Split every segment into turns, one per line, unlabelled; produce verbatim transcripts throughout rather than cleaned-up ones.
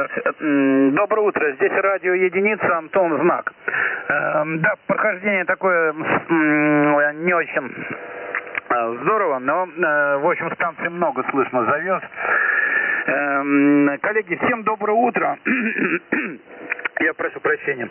Доброе утро. Здесь радио Единица, Антон Знак. Да, прохождение такое не очень здорово, но в общем станции много слышно завез. Коллеги, всем доброе утро. Я прошу прощения.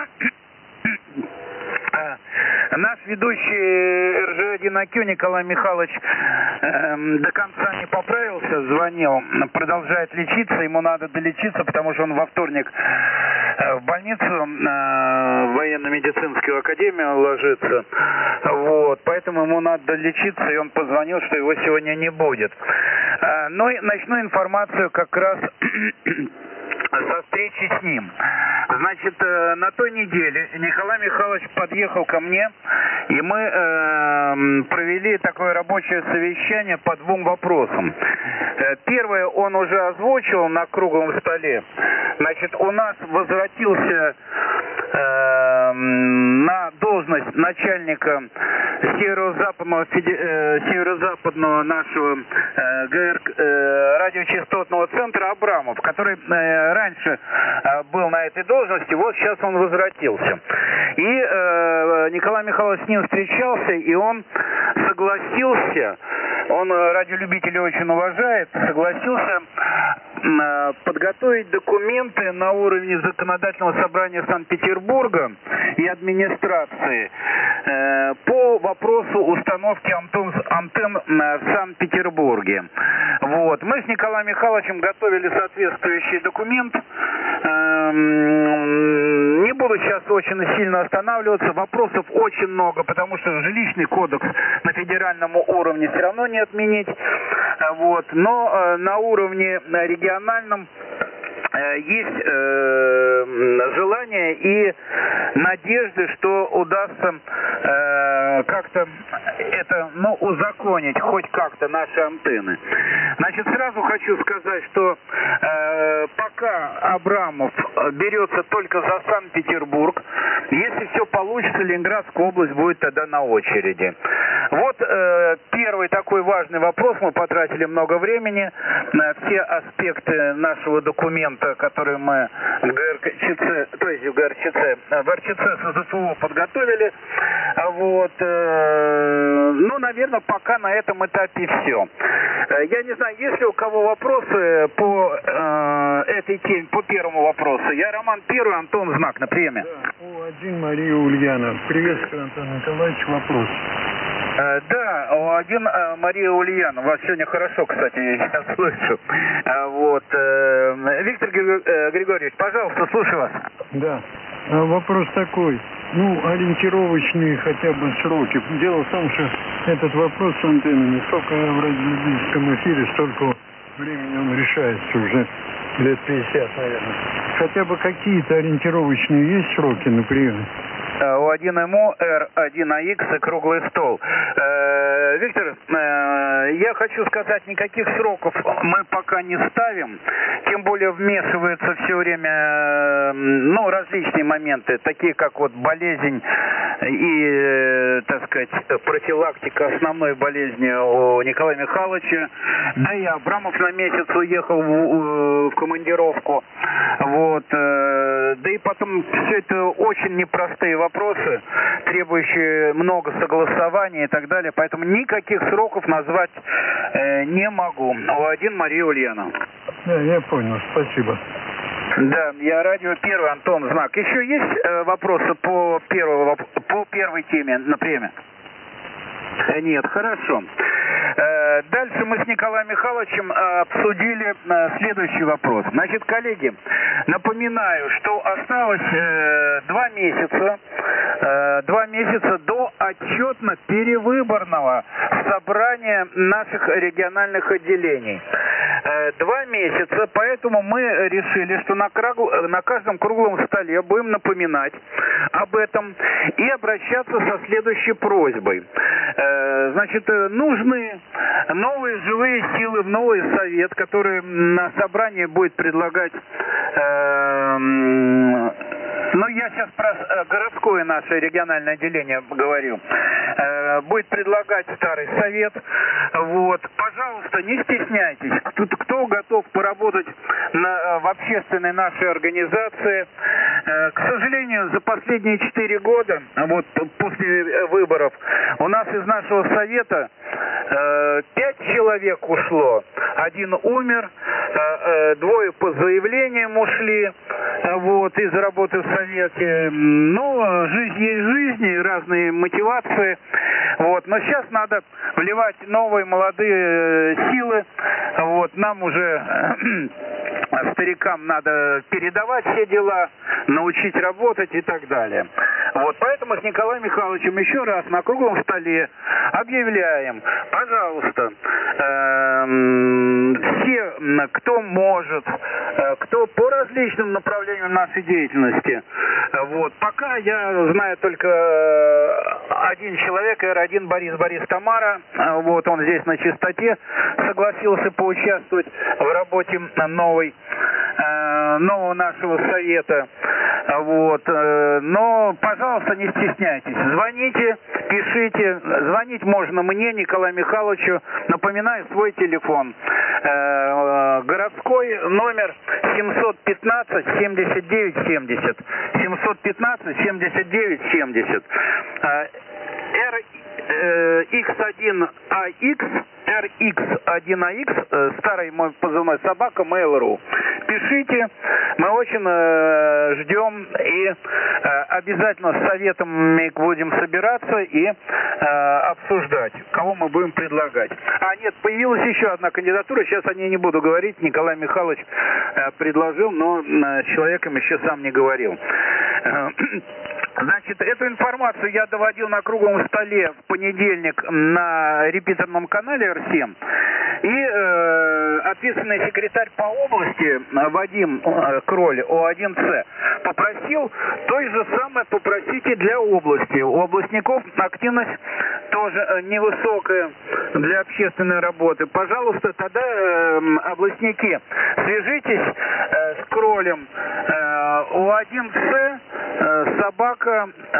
Наш ведущий эр жэ один эй кью Николай Михайлович э, до конца не поправился, звонил, продолжает лечиться, ему надо долечиться, потому что он во вторник э, в больницу, э, в военно-медицинскую академию ложится, вот, поэтому ему надо долечиться, и он позвонил, что его сегодня не будет. Э, но начну информацию как раз со встречи с ним. Значит, э, на той неделе Николай Михайлович подъехал ко мне, и мы э, провели такое рабочее совещание по двум вопросам. Э, первое он уже озвучил на круглом столе. Значит, у нас возвратился э, на должность начальника северо-западного, э, северо-западного нашего э, ГР, э, радиочастотного центра Абрамов, который э, раньше э, был на этой должности, вот сейчас он возвратился. И э, Николай Михайлович с ним встречался, и он согласился, он радиолюбителей очень уважает, согласился э, подготовить документы на уровне законодательного собрания Санкт-Петербурга и администрации э, по вопросу установки антенн, антенн в Санкт-Петербурге. Вот. Мы с Николаем Михайловичем готовили соответствующий документ. Не буду сейчас очень сильно останавливаться. Вопросов очень много, потому что жилищный кодекс на федеральном уровне все равно не отменить. Вот. Но на уровне региональном есть э, желание и надежды, что удастся э, как-то это, ну, узаконить, хоть как-то наши антенны. Значит, сразу хочу сказать, что э, пока Абрамов берется только за Санкт-Петербург, если все получится, Ленинградская область будет тогда на очереди. Вот э, первый такой важный вопрос, мы потратили много времени на все аспекты нашего документа, который мы в ГРЧЦ, то есть в ГРЧЦ, в РЧЦ СЗФУ подготовили. Вот. Ну, наверное, пока на этом этапе все. Я не знаю, есть ли у кого вопросы по э, этой теме, по первому вопросу. Я Роман Первый, Антон Знак, на приеме.
Да, О один Мария Ульяна. Приветствую, Антон Николаевич, вопрос.
Uh, да, О один uh, Мария Ульяна. Вас сегодня хорошо, кстати, я слышу. Uh, вот. Uh, Виктор Григорьевич, пожалуйста, слушаю вас.
Да. А вопрос такой. Ну, ориентировочные хотя бы сроки. Дело в том, что этот вопрос с антеннами, сколько в радиолюбительском эфире, столько времени он решается уже. Лет пятьдесят, наверное. Хотя бы какие-то ориентировочные есть сроки на прием?
О один эм о, эр один а икс и круглый стол. Э, Виктор, э, я хочу сказать, никаких сроков мы пока не ставим, тем более вмешиваются все время, э, ну, различные моменты, такие как вот болезнь и, э, так сказать, профилактика основной болезни у Николая Михайловича, да и Абрамов на месяц уехал в, в командировку, вот, э, да и потом все это очень непростые вопросы. Вопросы, требующие много согласований и так далее. Поэтому никаких сроков назвать э, не могу. О один Мария Ульяна.
Да, я понял. Спасибо.
Да, я радио Первый, Антон Знак. Еще есть э, вопросы по, первого, по первой теме на премии? Э, нет, хорошо. Э, дальше мы с Николаем Михайловичем обсудили э, следующий вопрос. Значит, коллеги, напоминаю, что осталось э, два месяца, э, два месяца до отчетно-перевыборного собрания наших региональных отделений. Э, два месяца, поэтому мы решили, что на, крагу, на каждом круглом столе будем напоминать об этом и обращаться со следующей просьбой. Э, значит, нужны новые живые силы в новый совет, который на собрании будет предлагать э, Ну, я сейчас про городское наше региональное отделение говорю. Будет предлагать старый совет. Вот. Пожалуйста, не стесняйтесь. Кто, кто готов поработать на, в общественной нашей организации. К сожалению, за последние четыре года, вот после выборов, у нас из нашего совета пять человек ушло. Один умер, двое по заявлениям ушли, вот, из работы в совете. Ну, жизнь есть жизнь, и разные мотивации. Вот, но сейчас надо вливать новые молодые силы. Вот, нам уже старикам надо передавать все дела, научить работать и так далее. Вот, поэтому с Николаем Михайловичем еще раз на круглом столе объявляем, пожалуйста, э, все, кто может, э, кто по различным направлениям нашей деятельности. Вот, пока я знаю только один человек, эр один Борис Борис Тамара. Вот, он здесь на чистоте согласился поучаствовать в работе новой, э, нового нашего совета. Вот, э, но, пожалуйста, не стесняйтесь. Звоните, пишите. Звонить можно мне, Николаю Михайловичу. Напоминаю свой телефон. Э, городской номер семьсот пятнадцать семьдесят девять семьдесят. семьсот пятнадцать семьдесят девять семьдесят. Э, икс один а икс, эр икс один а икс, старый мой позывной собака, mail точка ру. Пишите, мы очень э, ждем и э, обязательно с советами будем собираться и э, обсуждать, кого мы будем предлагать. А нет, появилась еще одна кандидатура, сейчас о ней не буду говорить, Николай Михайлович э, предложил, но э, с человеком еще сам не говорил. Значит, эту информацию я доводил на круглом столе в понедельник на репитерном канале эр семь. И э, ответственный секретарь по области Вадим э, Кроль, о один цэ, попросил то же самое попросить и для области. У областников активность тоже невысокая для общественной работы. Пожалуйста, тогда э, областники, свяжитесь э, с Кролем. Э, о один цэ э, собака э,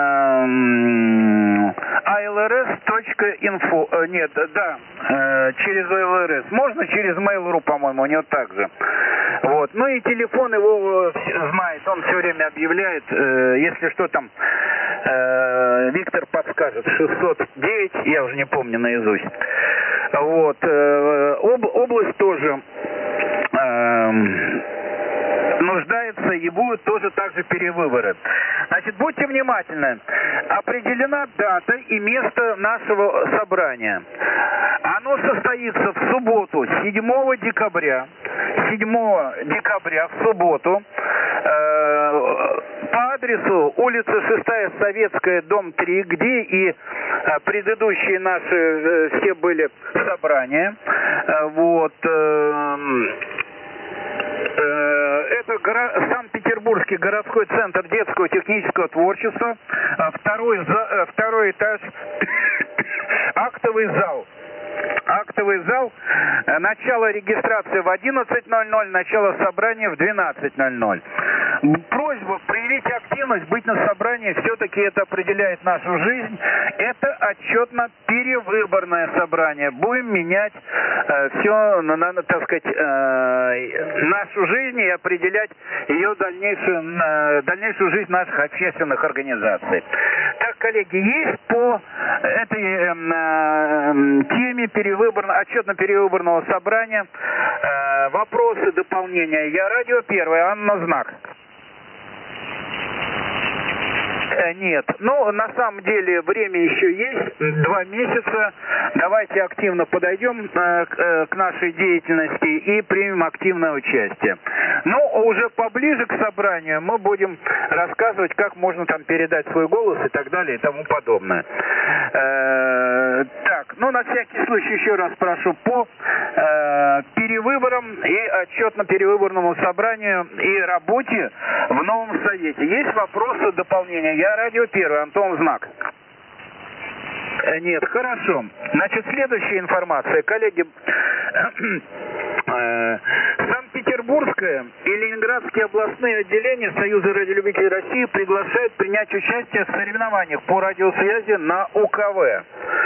эй эл эр эс точка инфо. Э, нет, да, э, через эй эл эр эс. Можно через mail точка ру, по-моему, у него также. Вот. Ну и телефон его знает, он все время объявляет. Э, если что там, э, Виктор подскажет. шестьсот девять, я уже не помню наизусть. Вот. Э, об, область тоже э, нуждается и будут тоже также перевыборы. Значит, будьте внимательны. Определена дата и место нашего собрания. Оно состоится в субботу, седьмого декабря. седьмого декабря в субботу. Э, по адресу улица шестая Советская, дом три, где и э, предыдущие наши э, все были собрания. Э, вот. Э, Это Санкт-Петербургский городской центр детского технического творчества, второй, второй этаж, актовый зал. Актовый зал, начало регистрации в одиннадцать ноль ноль, начало собрания в двенадцать ноль ноль. Просьба проявить активность, быть на собрании, все-таки это определяет нашу жизнь. Это отчетно-перевыборное собрание. Будем менять э, все, на, на, так сказать, э, нашу жизнь и определять ее дальнейшую, э, дальнейшую жизнь наших общественных организаций. Так, коллеги, есть по этой э, э, теме перевыборного, отчетно-перевыборного собрания э, вопросы, дополнения? Я радио первое, Анна Знак. Нет. Ну, на самом деле, время еще есть, два месяца. Давайте активно подойдем э, к, э, к нашей деятельности и примем активное участие. Ну, уже поближе к собранию мы будем рассказывать, как можно там передать свой голос и так далее и тому подобное. Э, так, ну, на всякий случай еще раз прошу по э, перевыборам и отчетно-перевыборному собранию и работе в новом совете. Есть вопросы, дополнения? Я радио первый, Антон Знак. Нет, хорошо. Значит, следующая информация. Коллеги, Санкт-Петербургская Ленинградское и Ленинградские областные отделения Союза радиолюбителей России приглашают принять участие в соревнованиях по радиосвязи на У К В.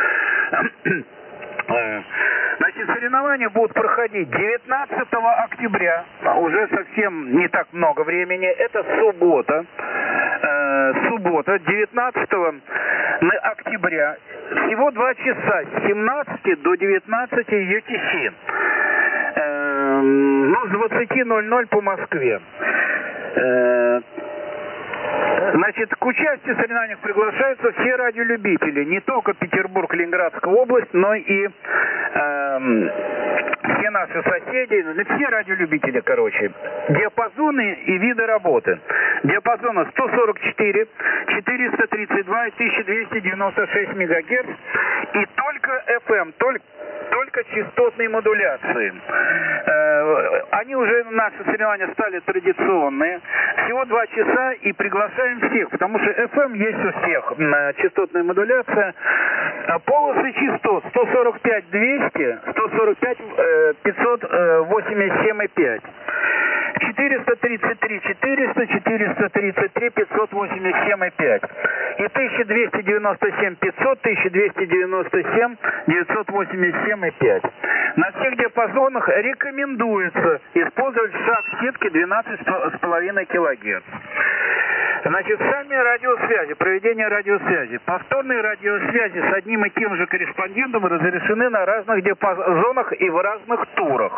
Значит, соревнования будут проходить девятнадцатого октября, уже совсем не так много времени, это суббота, э, суббота, девятнадцатого октября, всего два часа, с семнадцати до девятнадцати Ю Ти Си, э, ну, с двадцати ноль-ноль по Москве. Э, Значит, к участию в соревнованиях приглашаются все радиолюбители, не только Петербург, Ленинградская область, но и э, все наши соседи, все радиолюбители, короче. Диапазоны и виды работы. Диапазоны сто сорок четыре, четыреста тридцать два и тысяча двести девяносто шесть мегагерц и только эф эм, только только частотные модуляции. Э, они уже, наши соревнования стали традиционные. Всего два часа и приглашаем всех, потому что эф эм есть у всех. Э, частотная модуляция. Полосы частот сто сорок пять двести, сто сорок пять пятьсот восемьдесят семь и пять. четыреста тридцать три четыреста, четыреста тридцать три пятьсот восемьдесят семь и пять. И тысяча двести девяносто семь пятьсот, тысяча двести девяносто семь девятьсот восемьдесят семь и пять. На всех диапазонах рекомендуется использовать шаг сетки двенадцать с половиной килогерц. Значит, сами радиосвязи, проведение радиосвязи. Повторные радиосвязи с одним и тем же корреспондентом разрешены на разных диапазонах и в разных турах.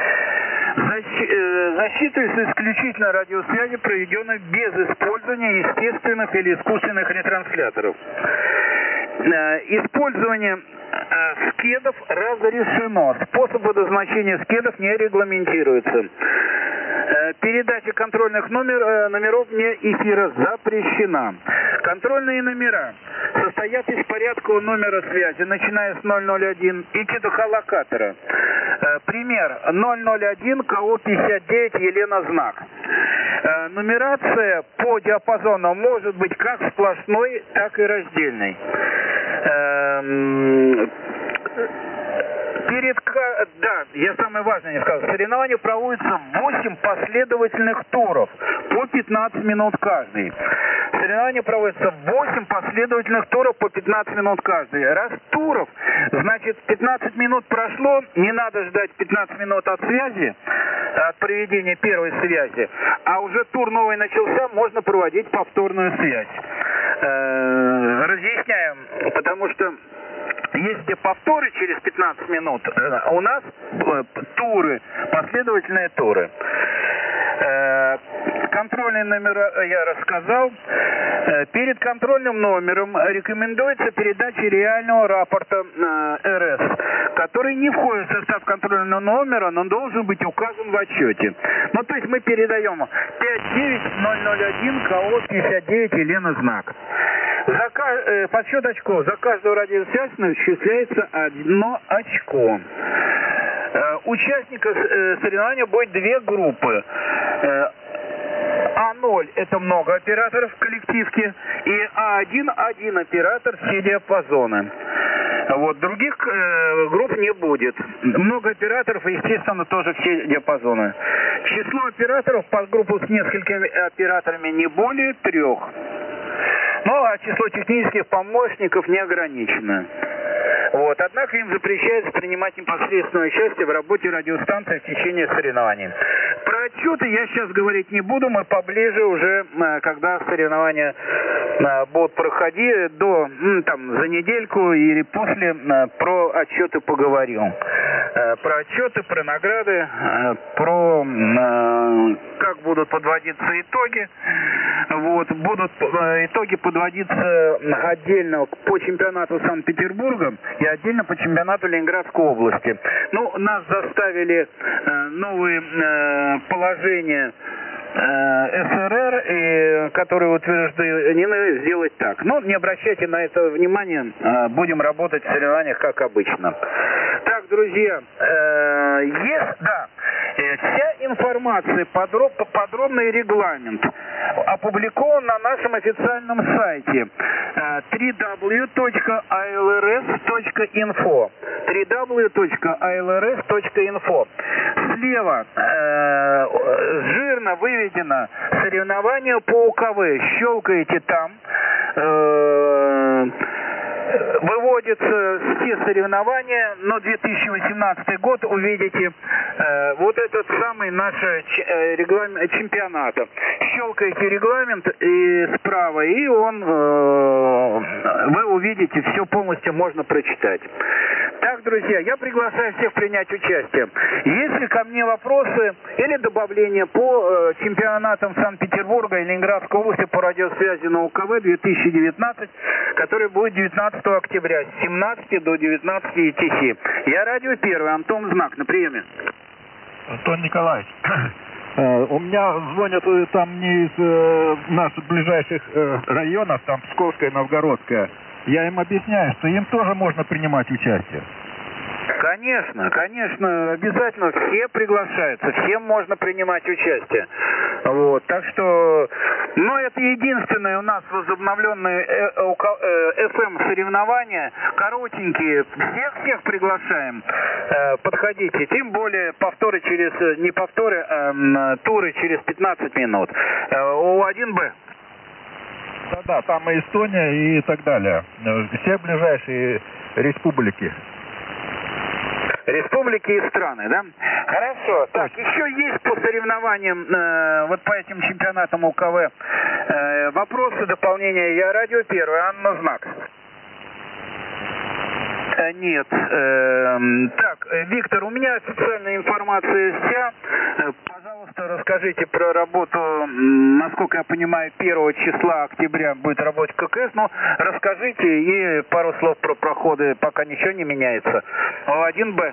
Засчитывается исключительно радиосвязи, проведенной без использования естественных или искусственных ретрансляторов. Использование скедов разрешено. Способ водозначения скедов не регламентируется. Передача контрольных номер, номеров вне эфира запрещена. Контрольные номера состоят из порядкового номера связи, начиная с ноль ноль один и кедохолокатора. Пример: ноль ноль один К О пятьдесят девять Елена Знак. Нумерация по диапазону может быть как сплошной, так и раздельной. Перед, да, я самое важное не сказал. Соревнования проводятся восемь последовательных туров по пятнадцать минут каждый. Соревнования проводятся восемь последовательных туров по пятнадцать минут каждый. Раз туров, значит пятнадцать минут прошло, не надо ждать пятнадцать минут от связи, от проведения первой связи, а уже тур новый начался, можно проводить повторную связь. Э-э, разъясняем, потому что есть повторы через пятнадцать минут, а у нас туры, последовательные туры. Контрольные номера я рассказал. Перед контрольным номером рекомендуется передача реального рапорта Р С, который не входит в состав контрольного номера, но должен быть указан в отчете. Ну, то есть мы передаем пять девять ноль ноль один К О пятьдесят девять Елена Знак. За, э, подсчет очков. За каждую радиосвязь начисляется одно очко. Э, участников э, соревнования будет две группы. Э, А ноль это много операторов в коллективке, и А один один оператор все диапазоны. Вот, других э, групп не будет. Много операторов, естественно, тоже все диапазоны. Число операторов под группу с несколькими операторами не более трех. Ну, а число технических помощников не ограничено. Вот. Однако им запрещается принимать непосредственное участие в работе радиостанции в течение соревнований. Про отчеты я сейчас говорить не буду, мы поближе уже, когда соревнования будут проходить, до, там, за недельку или после, про отчеты поговорим. Про отчеты, про награды, про как будут подводиться итоги. Вот. Будут итоги подводиться отдельно по чемпионату Санкт-Петербурга и отдельно по чемпионату Ленинградской области. Ну, нас заставили э, новые э, положения э, С Р Р, и, которые утверждены, сделать так. Но не обращайте на это внимания, э, будем работать в соревнованиях как обычно. Так, друзья, э, есть, да, э, вся информация, подроб, подробный регламент опубликован на нашем официальном сайте дабл ю дабл ю дабл ю точка а эл эр эс точка инфо. дабл ю дабл ю дабл ю точка а эл эр эс точка инфо. Слева э, экрана выведено соревнование по УКВ. Щелкаете там. Э, Выводятся все соревнования, но две тысячи восемнадцатый год увидите э, вот этот самый наш э, регламент чемпионата. Щелкаете регламент и справа, и он э, вы увидите все полностью, можно прочитать. Так, друзья, я приглашаю всех принять участие. Если ко мне вопросы или добавления по э, чемпионатам Санкт-Петербурга и Ленинградской области по радиосвязи на УКВ две тысячи девятнадцать, который будет девятнадцатого октября с семнадцати до девятнадцати ю ти си. Я радио первый, Антон Знак, на приеме.
Антон Николаевич, у меня звонят там не из э, наших ближайших э, районов, там Псковская, Новгородская. Я им объясняю, что им тоже можно принимать участие.
Конечно, конечно, обязательно все приглашаются, всем можно принимать участие. Вот, так что, ну, это единственное у нас возобновленные эф эм соревнования, коротенькие, всех-всех приглашаем, подходите, тем более повторы через, не повторы, а туры через пятнадцать минут. О один бэ.
Да-да, там и Эстония и так далее, все ближайшие республики.
Республики и страны, да? Хорошо. Так, еще есть по соревнованиям, э, вот по этим чемпионатам УКВ э, вопросы, дополнения. Я радио первый, Анна Знак. Э, нет. Э, так, Виктор, у меня официальная информация вся. Э, пожалуйста, расскажите про работу, насколько я понимаю, первого числа октября будет работать ККС, но расскажите и пару слов про проходы, пока ничего не меняется. О один бэ.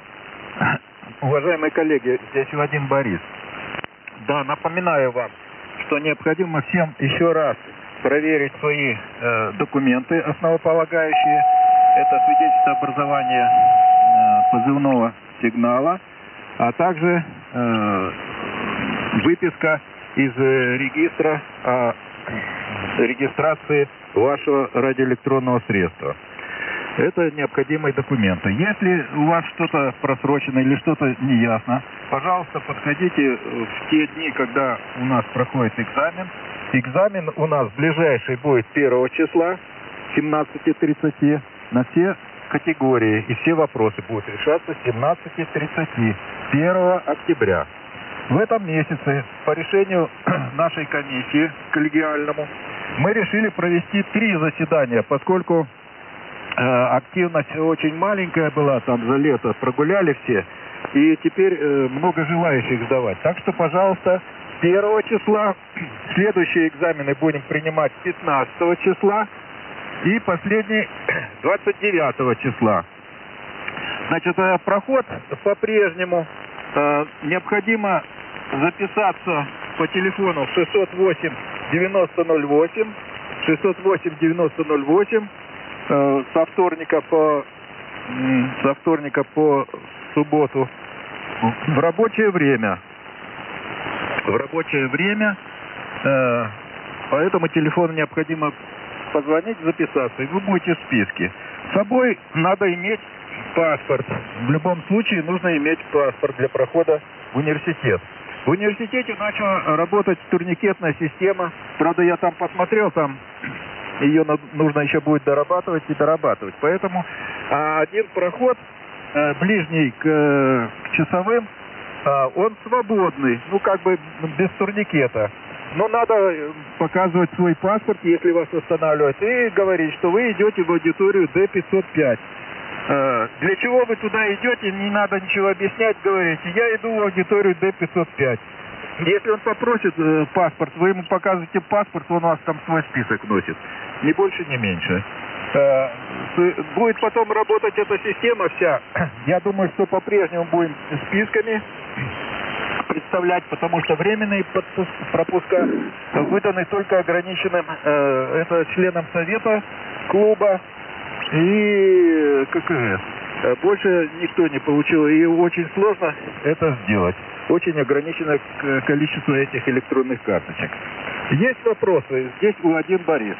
Уважаемые коллеги, здесь О один Борис. Да, напоминаю вам, что необходимо всем еще раз проверить свои э, документы основополагающие. Это свидетельство образования э, позывного сигнала, а также э, выписка из э, регистра о регистрации вашего радиоэлектронного средства. Это необходимые документы. Если у вас что-то просрочено или что-то неясно, пожалуйста, подходите в те дни, когда у нас проходит экзамен. Экзамен у нас ближайший будет первого числа, семнадцати тридцати, на все категории и все вопросы будут решаться с семнадцати тридцати, первого октября. В этом месяце по решению нашей комиссии коллегиальному мы решили провести три заседания, поскольку э, активность очень маленькая была, там за лето прогуляли все, и теперь э, много желающих сдавать. Так что, пожалуйста, первого числа, следующие экзамены будем принимать пятнадцатого числа, и последний двадцать девятого числа. Значит, проход по-прежнему. Необходимо записаться по телефону шестьсот восемь девяносто ноль восемь, шестьсот восемь девяносто ноль восемь, со вторника по, со вторника по субботу в рабочее время. В рабочее время по этому телефону необходимо позвонить, записаться, и вы будете в списке. С собой надо иметь паспорт. В любом случае нужно иметь паспорт для прохода в университет. В университете начала работать турникетная система. Правда, я там посмотрел, там ее нужно еще будет дорабатывать и дорабатывать. Поэтому один проход, ближний к, к часовым, он свободный, ну как бы без турникета. Но надо показывать свой паспорт, если вас останавливают, и говорить, что вы идете в аудиторию Д пятьсот пять. Для чего вы туда идете, не надо ничего объяснять, говорите, я иду в аудиторию Д пятьсот пять. Если он попросит э, паспорт, вы ему показываете паспорт, он у вас там свой список вносит. Ни больше, ни меньше. Э, будет потом работать эта система вся. Я думаю, что по-прежнему будем списками представлять, потому что временные пропуска выданы только ограниченным э, это членам совета клуба и ККС. Больше никто не получил, и очень сложно это сделать. Очень ограничено количество этих электронных карточек. Есть вопросы? Здесь О один Борис.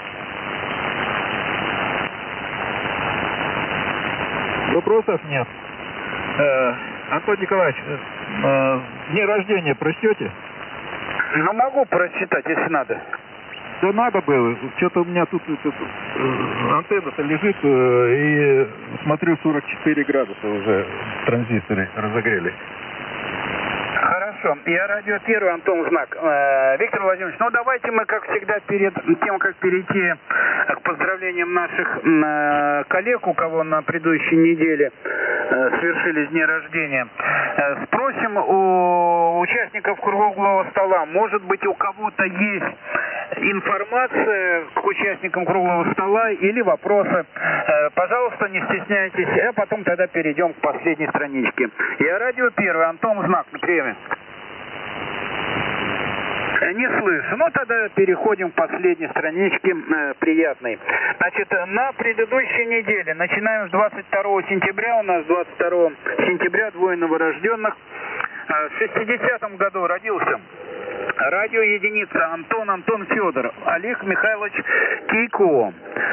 Вопросов нет. Э, Антон Николаевич, э, день рождения прочтете?
Ну, могу прочитать, если надо.
Да надо было. Что-то у меня тут, тут э, антенна-то лежит, э, и смотрю, сорок четыре градуса уже транзисторы разогрели.
Хорошо. Я радио первый, Антон Знак. Э, Виктор Владимирович, ну давайте мы, как всегда, перед тем, как перейти к поздравлениям наших э, коллег, у кого на предыдущей неделе э, свершились дни рождения, э, спросим у участников круглого стола, может быть, у кого-то есть информация к участникам круглого стола или вопросы. Э, пожалуйста, не стесняйтесь, а потом тогда перейдем к последней страничке. Я радио первый, Антон Знак на приеме. Не слышу. Ну, тогда переходим к последней страничке э, приятной. Значит, на предыдущей неделе, начинаем с двадцать второго сентября, у нас двадцать второго сентября двое новорожденных. Э, в шестидесятом году родился радио единица Антон Антон Федор, Олег Михайлович Кейко.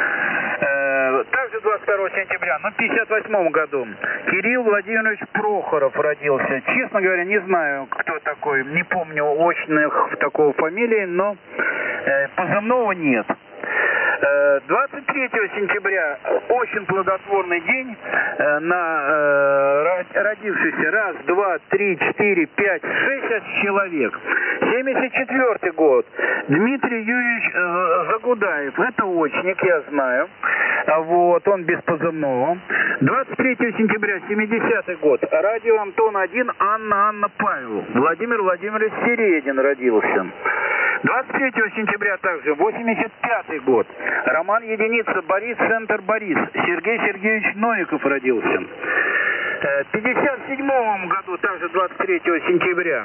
Э, также двадцать второго сентября, но в пятьдесят восьмом году Кирилл Владимирович Прохоров родился. Честно говоря, не знаю, кто такой, не помню очных такого фамилии, но э, позывного нет. двадцать третьего сентября очень плодотворный день на э, родившийся раз, два, три, четыре, пять, шесть человек. семьдесят четвёртый год. Дмитрий Юрьевич э, Загудаев. Это очник, я знаю. Вот, он без позывного. двадцать третьего сентября, семидесятый год. Радио Антон один, Анна Анна Павел. Владимир Владимирович Середин родился. двадцать третьего сентября также, восемьдесят пятый год. Роман единица, Борис, Центр Борис. Сергей Сергеевич Новиков родился. В пятьдесят седьмом году, также двадцать третьего сентября,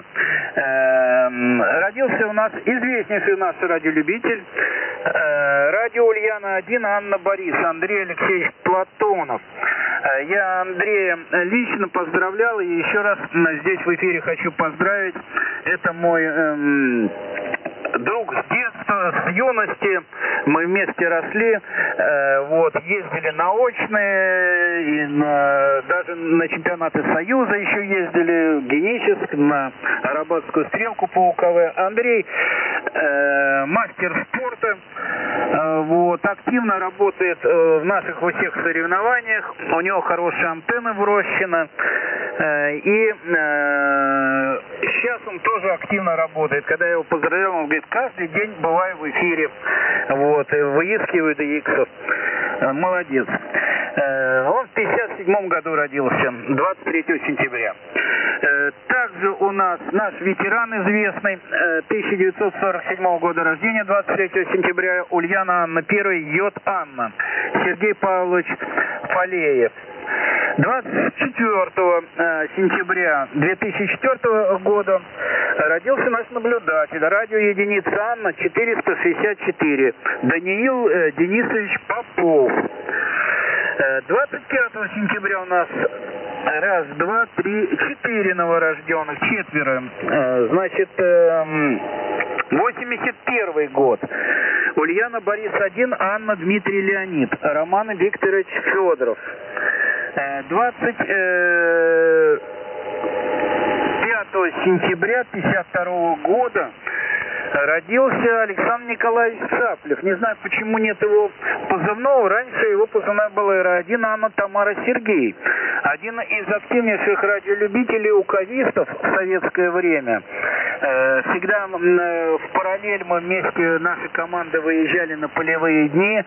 э, родился у нас известнейший наш радиолюбитель, э, радио Ульяна один, Анна Борис, Андрей Алексеевич Платонов. Э, я Андрея лично поздравлял, и еще раз здесь в эфире хочу поздравить. Это мой э, друг с детства, с юности. Мы вместе росли, э, вот, ездили на очные, и на, даже на чемпионаты Союза еще ездили, в Геническ, на Арабатскую стрелку по УКВ. Андрей э, мастер спорта, э, вот, активно работает э, в наших во всех соревнованиях, у него хорошая антенна врощена, э, и э, сейчас он тоже активно работает. Когда я его поздравлял, он говорит, каждый день бываю в эфире, вот, выискиваю ди иксов. Молодец. Он в пятьдесят седьмом году родился, двадцать третьего сентября. Также у нас наш ветеран известный, тысяча девятьсот сорок седьмого года рождения, двадцать третьего сентября, Ульяна Анна первый, Йод Анна, Сергей Павлович Фалеев. двадцать четвёртого сентября две тысячи четвёртого года родился наш наблюдатель, радио единица Анна четыреста шестьдесят четыре, Даниил э, Денисович Попов. двадцать пятого сентября у нас раз, два, три, четыре новорожденных, четверо. Значит, восемьдесят первый год. Ульяна Борис один, Анна Дмитрий Леонид, Роман Викторович Федоров. двадцать пятого сентября пятьдесят второго года родился Александр Николаевич Цаплев. Не знаю, почему нет его позывного. Раньше его позывная была эр один, Анна Тамара Сергей. Один из активнейших радиолюбителей уковистов в советское время. Всегда в параллель мы вместе, наши команды выезжали на полевые дни.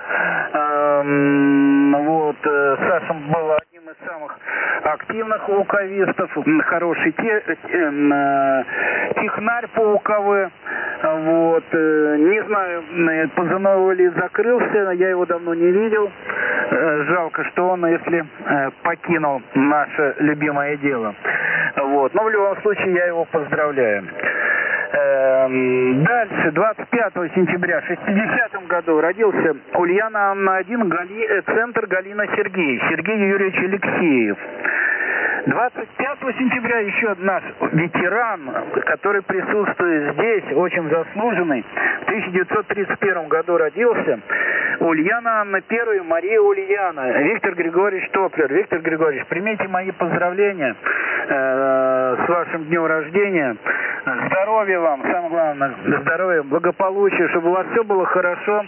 Вот, Саша был одним из самых активных уковистов. Хороший те, технарь по УКВ. Вот, не знаю, позывной ли закрылся, я его давно не видел. Жалко, что он, если покинул наше любимое дело. Вот, но в любом случае я его поздравляю. Дальше, двадцать пятого сентября в шестидесятом году родился Ульяна Анна один, Гали, Центр Галина Сергей, Сергей Юрьевич Алексеев. двадцать пятого сентября еще наш ветеран, который присутствует здесь, очень заслуженный, в тысяча девятьсот тридцать первом году родился, Ульяна Анна первая, Мария Ульяна, Виктор Григорьевич Топлер. Виктор Григорьевич, примите мои поздравления э, с вашим днем рождения. Здоровья вам, самое главное, здоровья, благополучия, чтобы у вас все было хорошо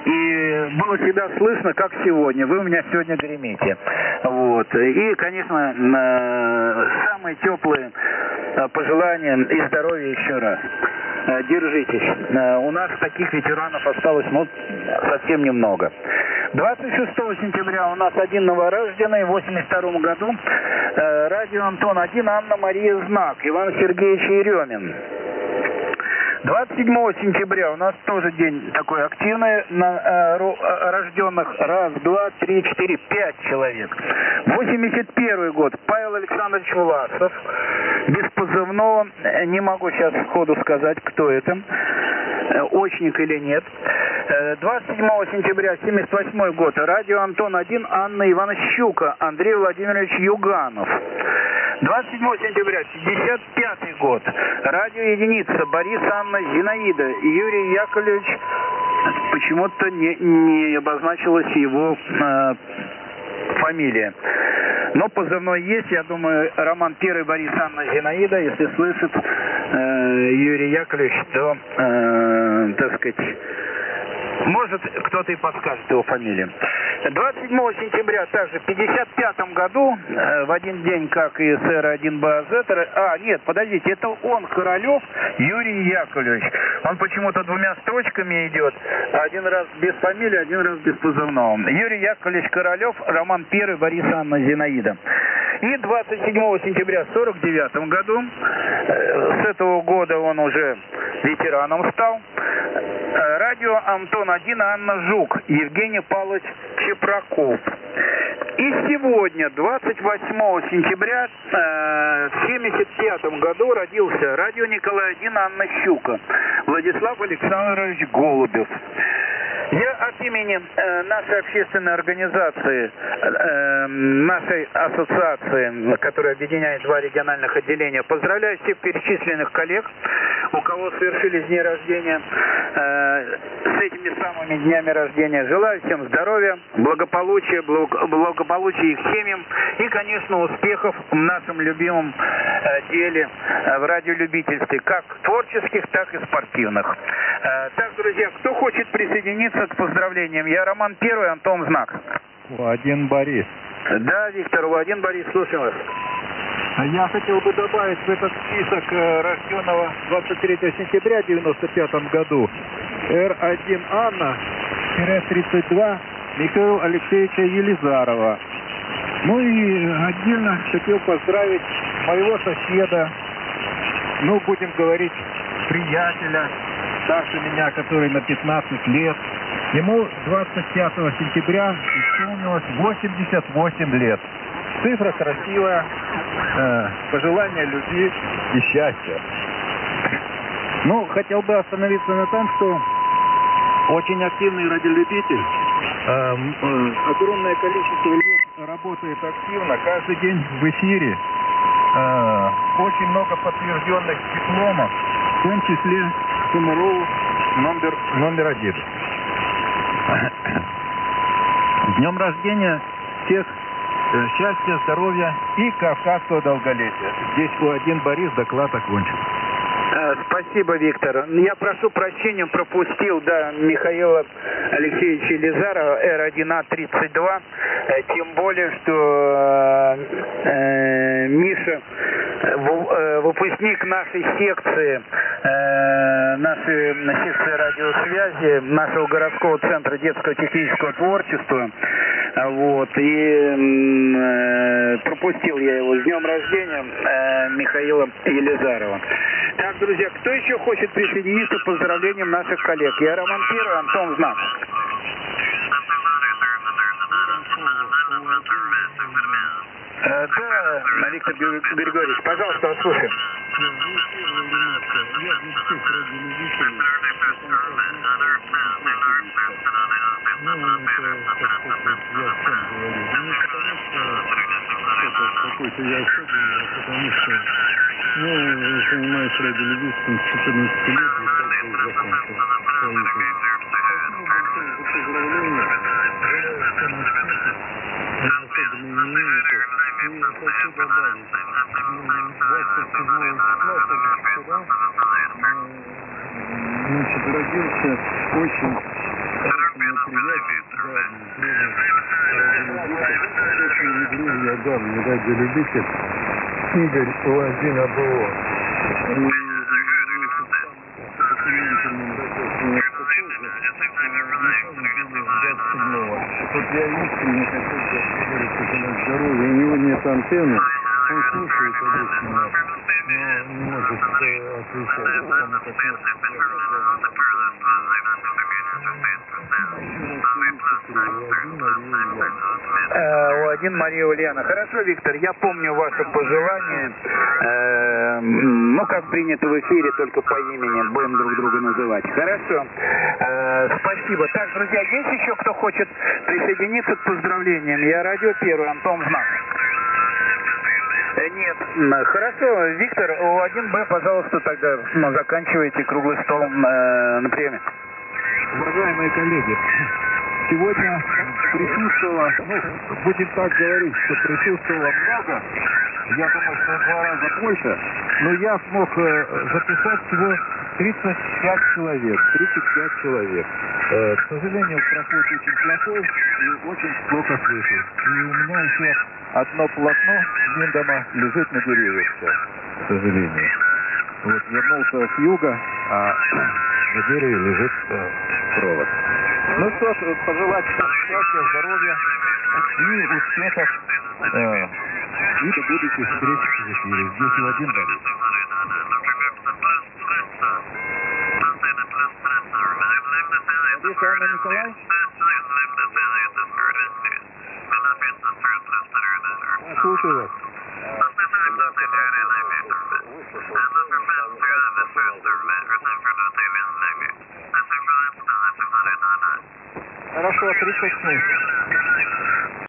и было всегда слышно, как сегодня. Вы у меня сегодня гремите. Вот. И, конечно, э, самые теплые э, пожелания и здоровья еще раз. Э, держитесь. Э, у нас таких ветеранов осталось, ну, совсем немного. двадцать шестого сентября у нас один новорожденный в восемьдесят втором году. Э, радио Антон один, Анна Мария Знак, Иван Сергеевич Еремин. двадцать седьмого сентября у нас тоже день такой активный на э, ро, рожденных. Раз, два, три, четыре, пять человек. восемьдесят первый год. Павел Александрович Власов. Без позывного. Не могу сейчас сходу сказать, кто это. Э, очник или нет. Э, двадцать седьмого сентября семьдесят восьмой год. Радио Антон один, Анна Ивана Щука, Андрей Владимирович Юганов. двадцать седьмого сентября пятьдесят пятый год. Радио Единица, Борис, Анна, Зинаида, Юрий Яковлевич. Почему-то не, не обозначилась его э, фамилия. Но позывной есть, я думаю, Роман Первый, Борис, Анна, Зинаида. Если слышит э, Юрий Яковлевич, то, э, так сказать, может, кто-то и подскажет его фамилию. двадцать седьмого сентября также в пятьдесят пятом году, э, в один день, как и Эр один Бэ А Зет, а, нет, подождите, это он, Королев Юрий Яковлевич. Он почему-то двумя строчками идет, один раз без фамилии, один раз без позывного. Юрий Яковлевич Королев, Роман Первый, Борис, Анна, Зинаида. И двадцать седьмого сентября в сорок девятом году, э, с этого года он уже ветераном стал, э, радио Антон один, Анна Жук, Евгений Павлович Чепраков. И сегодня, двадцать восьмого сентября, э, в семьдесят пятом году родился радио Николай один, Анна Щука, Владислав Александрович Голубев. Я от имени э, нашей общественной организации, э, нашей ассоциации, которая объединяет два региональных отделения, поздравляю всех перечисленных коллег, у кого совершились дни рождения, э, с этими самыми днями рождения. Желаю всем здоровья, благополучия, благ, благополучия их семьям и, конечно, успехов в нашем любимом э, деле э, в радиолюбительстве, как творческих, так и спортивных. Э, так, друзья, кто хочет присоединиться к поздравлениям? Я Роман Первый, Антон Знак.
Один Борис.
Да, Виктор, один Борис, слушаю вас.
Я хотел бы добавить в этот список э, рожденного двадцать третьего сентября в девяносто пятом году Эр один Анна тридцать два Михаила Алексеевича Елизарова. Ну и отдельно хотел поздравить моего соседа, ну будем говорить, приятеля, старше меня, который на пятнадцать лет. Ему двадцать пятого сентября исполнилось восемьдесят восемь лет. Цифра красивая, э, пожелания любви и счастья. Ну, хотел бы остановиться на том, что очень активный радиолюбитель, э, э, огромное количество лет работает активно, каждый день в эфире, э, очень много подтвержденных дипломов, в том числе Комаров номер, номер один. С днем рождения всех! Счастья, здоровья и кавказского долголетия. Здесь у один Борис, доклад окончен.
Спасибо, Виктор. Я прошу прощения, пропустил, да, Михаила Алексеевича Елизарова, Эр один А тридцать два. Тем более, что э, Миша, в, выпускник нашей секции, э, нашей секции радиосвязи, нашего городского центра детского технического творчества. Вот, и э, пропустил я его с днем рождения э, Михаила Елизарова. Так, друзья, кто еще хочет присоединиться к поздравлениям наших коллег? Я Роман Первый, Антон Знак. Э, да, Виктор Григорьевич, пожалуйста, вас слушаем.
Какой-то я особенный, потому что, ну, я занимаюсь радиолюбительством с четырнадцати лет, и так был закончил свою жизнь. Спасибо большое. поздравления. Желаю всем успехов, особенно имениннику. И хочу добавить, двадцать седьмого числа, позавчера, значит, родился очень хороший мой приятель, давний, друг, очень люблю я давний радиолюбитель, Игорь О один А Б О. И вот я искренне хочу говорить, что на здоровье. У него нет антенны, он слушает обычно нас, но не может э, отвечать, потому как
О один Мария Ульяна. Хорошо, Виктор, я помню ваше пожелание. Э, ну, как принято в эфире, только по имени будем друг друга называть. Хорошо. Э, спасибо. Так, друзья, есть еще кто хочет присоединиться к поздравлениям? Я радио первый, Антон Знак. Э, нет. Хорошо, Виктор, О один Б, пожалуйста, тогда ну, заканчивайте круглый стол э, на приеме.
Уважаемые коллеги, сегодня присутствовало, ну, будем так говорить, что присутствовало много, я думаю, что в два раза больше, но я смог э, записать всего тридцать пять человек, тридцать пять человек. Э, к сожалению, проход очень плохой и очень плохо слышу. И у меня еще одно полотно Виндома лежит на деревьях, к сожалению. Вот вернулся с юга, а на дереве лежит э, провод. Ну что ж, пожелать счастья, здоровья и успехов э, и до будущих встреч в эфире. Здесь О один Борис. Здесь Анна Николай. Слушаю вас. Хорошо, тридцать семь.